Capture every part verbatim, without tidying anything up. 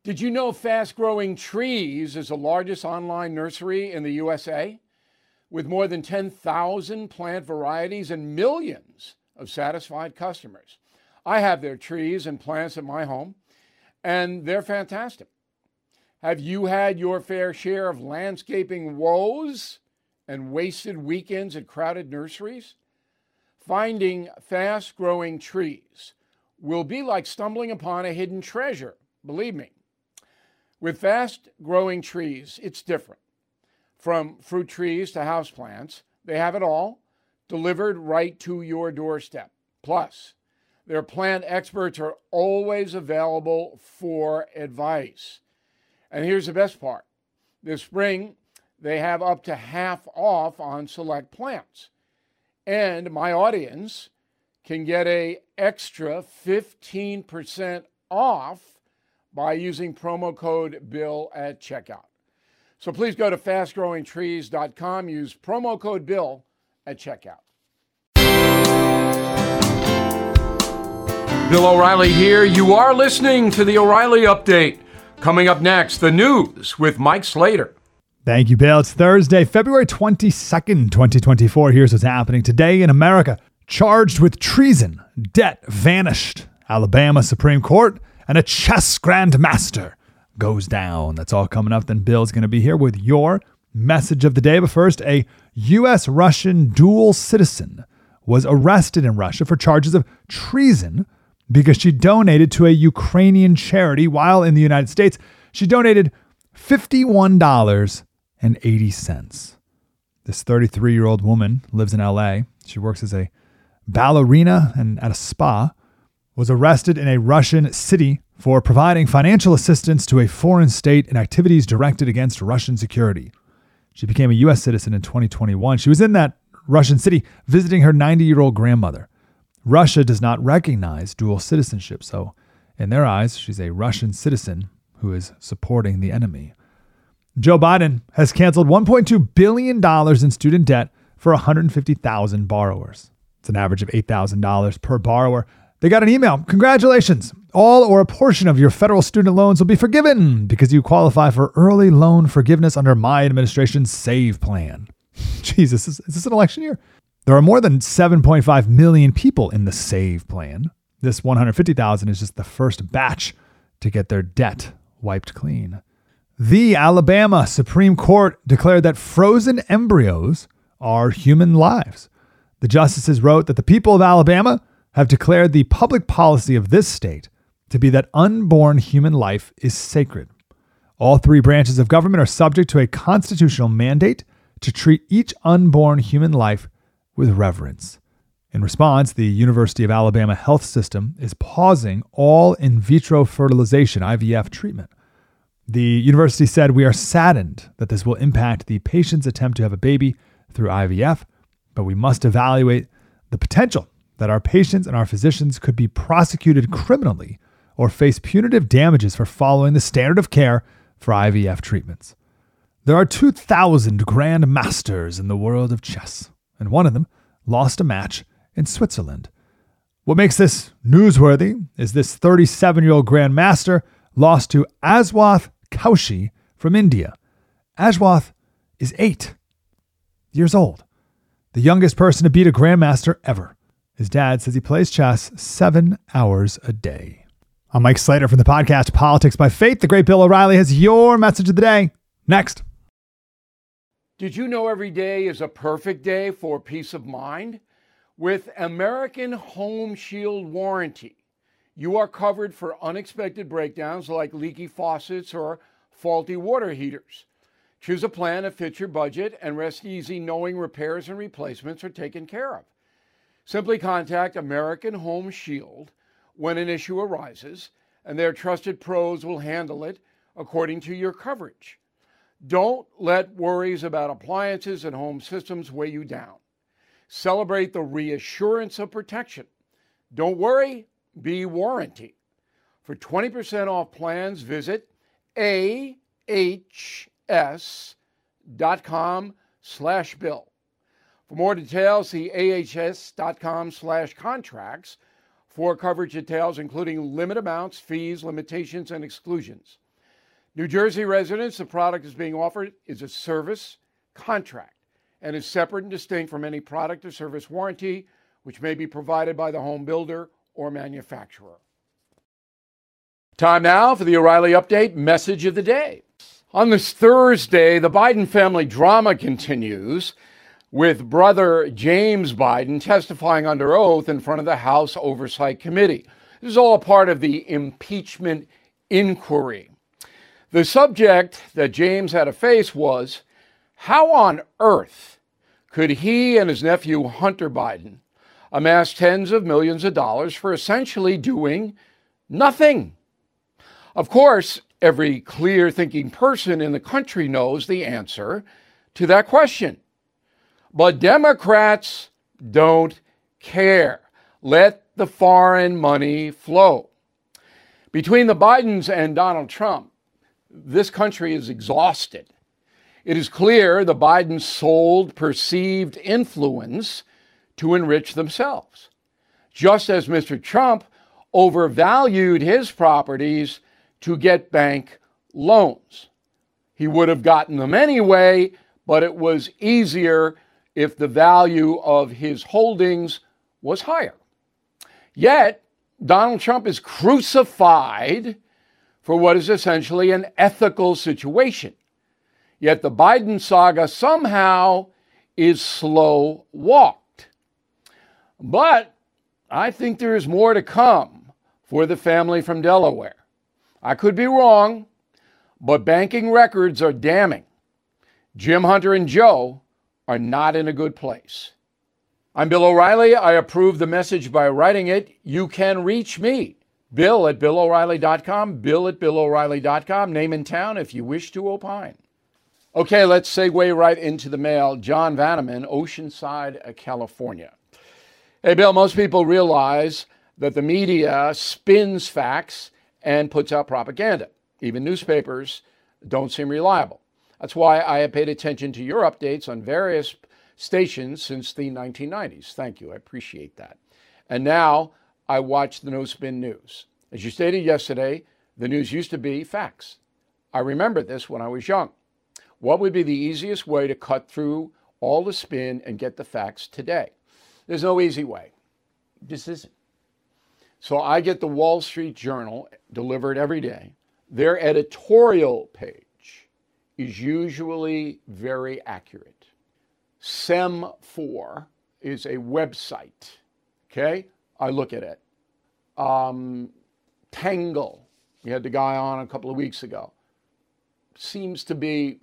Did you know Fast Growing Trees is the largest online nursery in the U S A? With more than ten thousand plant varieties and millions of satisfied customers. I have their trees and plants at my home, and they're fantastic. Have you had your fair share of landscaping woes and wasted weekends at crowded nurseries? Finding fast-growing trees will be like stumbling upon a hidden treasure, believe me. With fast-growing trees, it's different. From fruit trees to houseplants, they have it all delivered right to your doorstep. Plus, their plant experts are always available for advice. And here's the best part. This spring, they have up to half off on select plants. And my audience can get an extra fifteen percent off by using promo code BILL at checkout. So please go to fast growing trees dot com, use promo code BILL at checkout. Bill O'Reilly here. You are listening to the O'Reilly Update. Coming up next, the news with Mike Slater. Thank you, Bill. It's Thursday, February twenty-second, twenty twenty-four. Here's what's happening today in America. Charged with treason, debt vanished. Alabama Supreme Court and a chess grandmaster goes down. That's all coming up. Then Bill's going to be here with your message of the day. But first, a U S Russian dual citizen was arrested in Russia for charges of treason because she donated to a Ukrainian charity while in the United States. She donated fifty-one dollars and eighty cents. This thirty-three-year-old woman lives in L A. She works as a ballerina and at a spa, was arrested in a Russian city for providing financial assistance to a foreign state in activities directed against Russian security. She became a U S citizen in twenty twenty-one. She was in that Russian city visiting her ninety-year-old grandmother. Russia does not recognize dual citizenship, so in their eyes, she's a Russian citizen who is supporting the enemy. Joe Biden has canceled one point two billion dollars in student debt for one hundred fifty thousand borrowers. It's an average of eight thousand dollars per borrower. They got an email. Congratulations. All or a portion of your federal student loans will be forgiven because you qualify for early loan forgiveness under my administration's SAVE plan. Jesus, is, is this an election year? There are more than seven point five million people in the SAVE plan. This one hundred fifty thousand is just the first batch to get their debt wiped clean. The Alabama Supreme Court declared that frozen embryos are human lives. The justices wrote that the people of Alabama have declared the public policy of this state to be that unborn human life is sacred. All three branches of government are subject to a constitutional mandate to treat each unborn human life with reverence. In response, the University of Alabama Health System is pausing all in vitro fertilization, I V F, treatment. The university said, "We are saddened that this will impact the patient's attempt to have a baby through I V F, but we must evaluate the potential that our patients and our physicians could be prosecuted criminally or face punitive damages for following the standard of care for I V F treatments." There are two thousand grandmasters in the world of chess, and one of them lost a match in Switzerland. What makes this newsworthy is this thirty-seven-year-old grandmaster lost to Aswath Kaushi from India. Aswath is eight years old, the youngest person to beat a grandmaster ever. His dad says he plays chess seven hours a day. I'm Mike Slater from the podcast Politics by Faith. The great Bill O'Reilly has your message of the day. Next. Did you know every day is a perfect day for peace of mind? With American Home Shield Warranty, you are covered for unexpected breakdowns like leaky faucets or faulty water heaters. Choose a plan that fits your budget and rest easy knowing repairs and replacements are taken care of. Simply contact American Home Shield when an issue arises, and their trusted pros will handle it according to your coverage. Don't let worries about appliances and home systems weigh you down. Celebrate the reassurance of protection. Don't worry, be warranty. For twenty percent off plans, visit A H S dot com slash bill. For more details, see A H S dot com slash contracts for coverage details, including limit amounts, fees, limitations, and exclusions. New Jersey residents, the product is being offered is a service contract and is separate and distinct from any product or service warranty, which may be provided by the home builder or manufacturer. Time now for the O'Reilly Update message of the day. On this Thursday, the Biden family drama continues, with brother James Biden testifying under oath in front of the House Oversight Committee. This is all a part of the impeachment inquiry. The subject that James had to face was, how on earth could he and his nephew Hunter Biden amass tens of millions of dollars for essentially doing nothing? Of course, every clear-thinking person in the country knows the answer to that question. But Democrats don't care. Let the foreign money flow. Between the Bidens and Donald Trump, this country is exhausted. It is clear the Bidens sold perceived influence to enrich themselves, just as Mister Trump overvalued his properties to get bank loans. He would have gotten them anyway, but it was easier if the value of his holdings was higher. Yet, Donald Trump is crucified for what is essentially an ethical situation. Yet the Biden saga somehow is slow walked. But I think there is more to come for the family from Delaware. I could be wrong, but banking records are damning. Jim, Hunter, and Joe are not in a good place. I'm Bill O'Reilly. I approve the message by writing it. You can reach me, Bill at Bill O'Reilly dot com, Bill at Bill O'Reilly dot com, name and town if you wish to opine. Okay, let's segue right into the mail. John Vanneman, Oceanside, California. Hey, Bill, most people realize that the media spins facts and puts out propaganda. Even newspapers don't seem reliable. That's why I have paid attention to your updates on various stations since the nineteen nineties. Thank you. I appreciate that. And now I watch the No Spin News. As you stated yesterday, the news used to be facts. I remember this when I was young. What would be the easiest way to cut through all the spin and get the facts today? There's no easy way. This isn't. So I get the Wall Street Journal delivered every day. Their editorial page is usually very accurate. S E M four is a website, okay? I look at it. Um, Tangle, we had the guy on a couple of weeks ago. Seems to be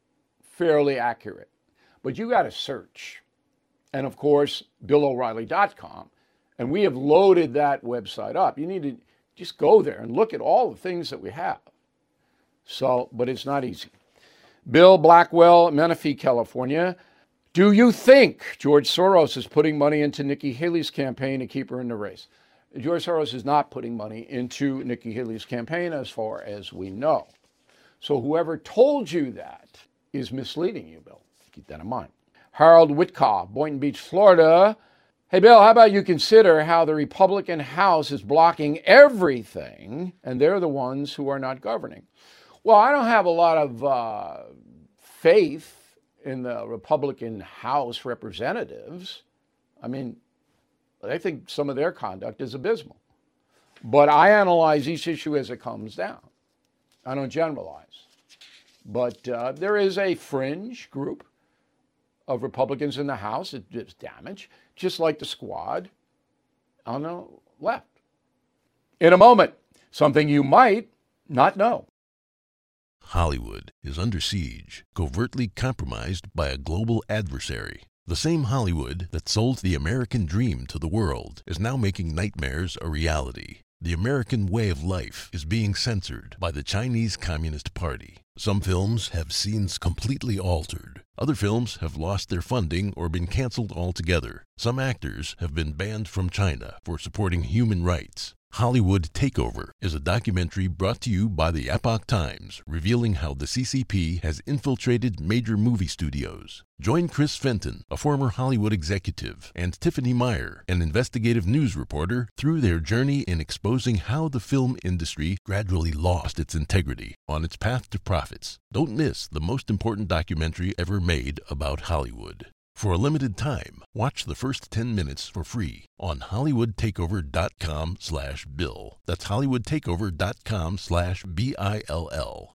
fairly accurate. But you got to search. And of course, Bill O'Reilly dot com. And we have loaded that website up. You need to just go there and look at all the things that we have. So, but it's not easy. Bill Blackwell, Menifee, California. Do you think George Soros is putting money into Nikki Haley's campaign to keep her in the race? George Soros is not putting money into Nikki Haley's campaign as far as we know. So whoever told you that is misleading you, Bill. Keep that in mind. Harold Whitcock, Boynton Beach, Florida. Hey, Bill, how about you consider how the Republican House is blocking everything, and they're the ones who are not governing? Well, I don't have a lot of uh, faith in the Republican House representatives. I mean, I think some of their conduct is abysmal. But I analyze each issue as it comes down. I don't generalize. But uh, there is a fringe group of Republicans in the House that does damage, just like the squad on the left. In a moment, something you might not know. Hollywood is under siege, covertly compromised by a global adversary. The same Hollywood that sold the American dream to the world is now making nightmares a reality. The American way of life is being censored by the Chinese Communist Party. Some films have scenes completely altered. Other films have lost their funding or been canceled altogether. Some actors have been banned from China for supporting human rights. Hollywood Takeover is a documentary brought to you by the Epoch Times, revealing how the C C P has infiltrated major movie studios. Join Chris Fenton, a former Hollywood executive, and Tiffany Meyer, an investigative news reporter, through their journey in exposing how the film industry gradually lost its integrity on its path to profits. Don't miss the most important documentary ever made about Hollywood. For a limited time, watch the first ten minutes for free on hollywoodtakeover.com slash bill. That's hollywoodtakeover.com slash B I L L.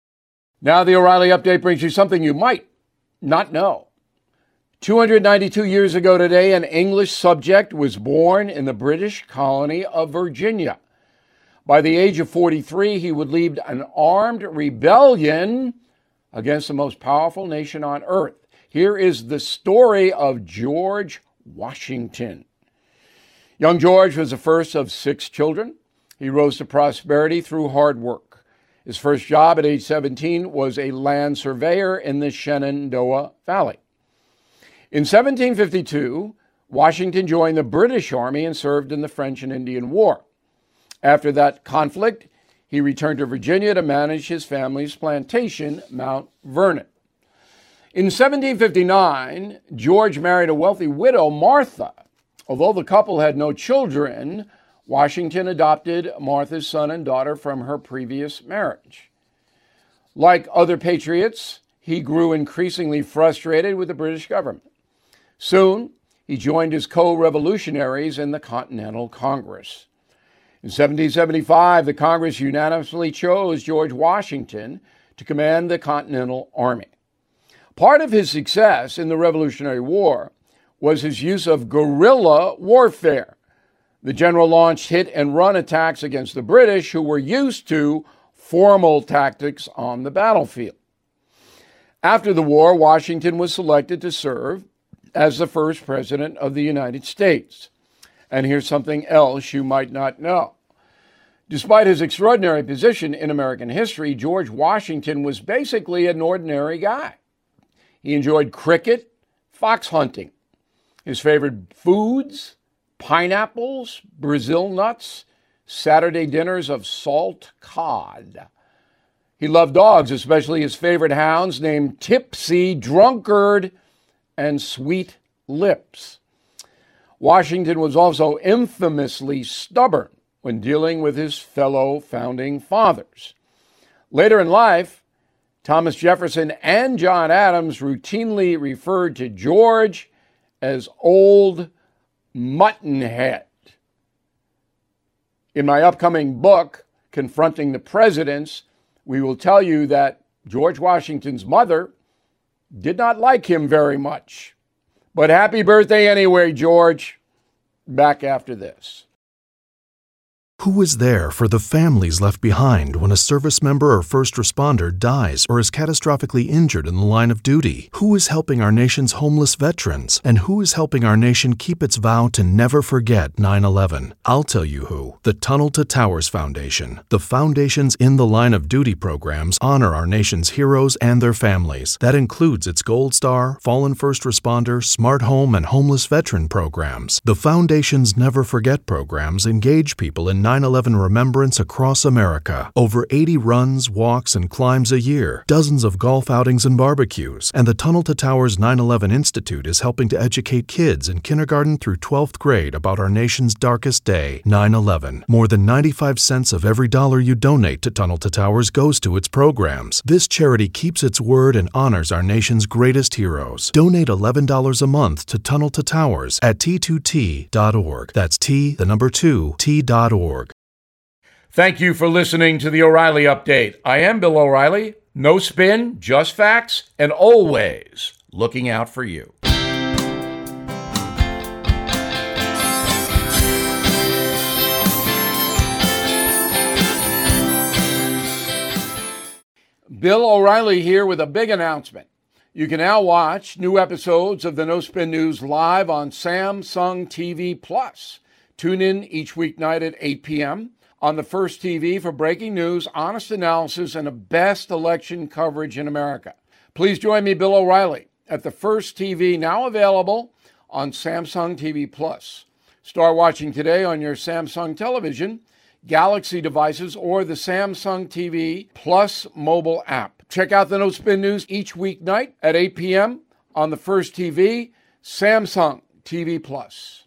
Now the O'Reilly Update brings you something you might not know. two hundred ninety-two years ago today, an English subject was born in the British colony of Virginia. By the age of forty-three, he would lead an armed rebellion against the most powerful nation on earth. Here is the story of George Washington. Young George was the first of six children. He rose to prosperity through hard work. His first job at age seventeen was a land surveyor in the Shenandoah Valley. In seventeen fifty-two, Washington joined the British Army and served in the French and Indian War. After that conflict, he returned to Virginia to manage his family's plantation, Mount Vernon. In seventeen fifty-nine, George married a wealthy widow, Martha. Although the couple had no children, Washington adopted Martha's son and daughter from her previous marriage. Like other patriots, he grew increasingly frustrated with the British government. Soon, he joined his co-revolutionaries in the Continental Congress. In seventeen seventy-five, the Congress unanimously chose George Washington to command the Continental Army. Part of his success in the Revolutionary War was his use of guerrilla warfare. The general launched hit-and-run attacks against the British, who were used to formal tactics on the battlefield. After the war, Washington was selected to serve as the first president of the United States. And here's something else you might not know. Despite his extraordinary position in American history, George Washington was basically an ordinary guy. He enjoyed cricket, fox hunting. His favorite foods, pineapples, Brazil nuts, Saturday dinners of salt cod. He loved dogs, especially his favorite hounds named Tipsy, Drunkard, and Sweet Lips. Washington was also infamously stubborn when dealing with his fellow founding fathers. Later in life, Thomas Jefferson and John Adams routinely referred to George as Old Muttonhead. In my upcoming book, Confronting the Presidents, we will tell you that George Washington's mother did not like him very much. But happy birthday anyway, George. Back after this. Who is there for the families left behind when a service member or first responder dies or is catastrophically injured in the line of duty? Who is helping our nation's homeless veterans? And who is helping our nation keep its vow to never forget nine eleven? I'll tell you who. The Tunnel to Towers Foundation. The foundation's In the Line of Duty programs honor our nation's heroes and their families. That includes its Gold Star, Fallen First Responder, Smart Home, and Homeless Veteran programs. The foundation's Never Forget programs engage people in nine eleven remembrance across America. Over eighty runs, walks, and climbs a year, dozens of golf outings and barbecues, and the Tunnel to Towers nine eleven Institute is helping to educate kids in kindergarten through twelfth grade about our nation's darkest day, nine eleven. More than ninety-five cents of every dollar you donate to Tunnel to Towers goes to its programs. This charity keeps its word and honors our nation's greatest heroes. Donate eleven dollars a month to Tunnel to Towers at T two T dot org. That's T, the number two, T dot org. Thank you for listening to the O'Reilly Update. I am Bill O'Reilly. No spin, just facts, and always looking out for you. Bill O'Reilly here with a big announcement. You can now watch new episodes of the No Spin News live on Samsung T V Plus. Tune in each weeknight at eight p.m. on the First T V for breaking news, honest analysis, and the best election coverage in America. Please join me, Bill O'Reilly, at the First T V, now available on Samsung T V Plus. Start watching today on your Samsung television, Galaxy devices, or the Samsung T V Plus mobile app. Check out the No Spin News each weeknight at eight p.m. on the First T V, Samsung T V Plus.